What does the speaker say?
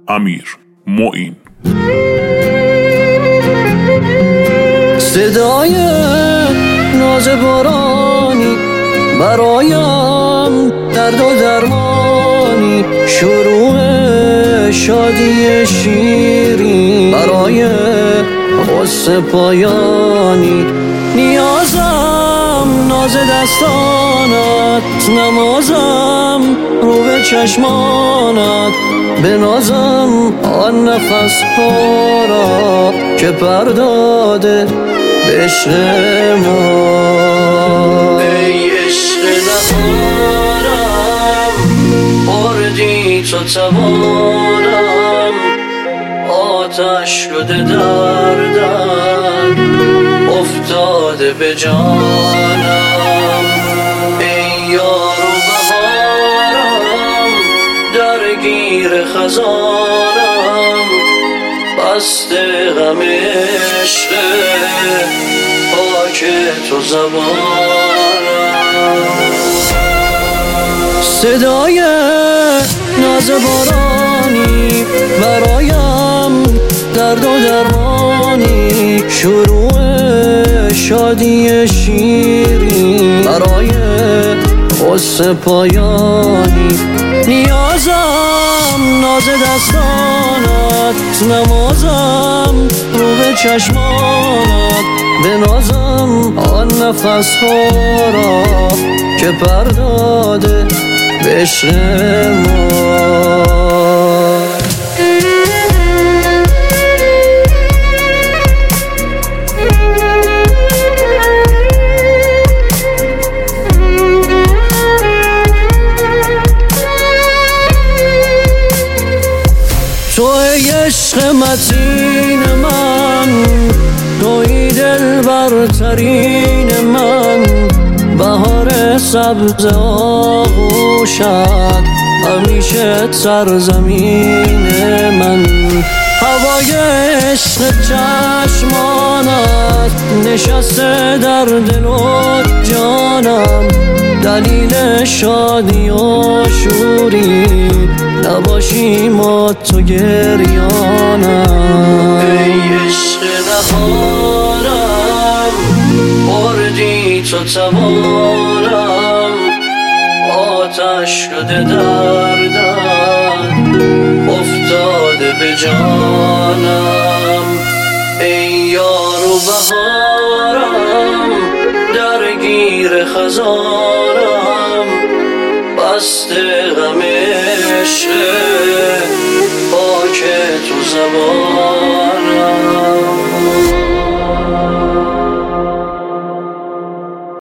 امیر معین. صدای ناز بارانی برایم درد و درمانی، شروع شادی شیرین برای غصه پایانی. نیازم ناز دستانت، نمازم رو به چشمانت، بنازم آن نفس ها را که پرداده به عشق ما. ای عشق نهانم بردی تو توانم، آتش شده دردم افتاده به جانم. ای یار و بهارم درگیر خزانم، بسته غم عشق پاک تو زبانم. صدای ناز بارانی برایم درد و درمانی، شروع شادی شیرین برای غصه پایانی. نیازم ناز دستانت، نمازم رو به چشمانت، بنازم آن نفس ها را که پرداده به عشق ما. توی عشق متین من، توی دل برترین من، بهار سبز آغوشت همیشه سرزمین من. هوای عشق چشمانت نشسته در دل و جانم، دلیل شادی و شوری نباشی ما تو گریانم. ای عشق نهانم بردی تو توانم، آتش شده دردم افتاده به جانم. ای یار و بهارم درگیر خزانم، بسته غم عشق پاک تو زبانم.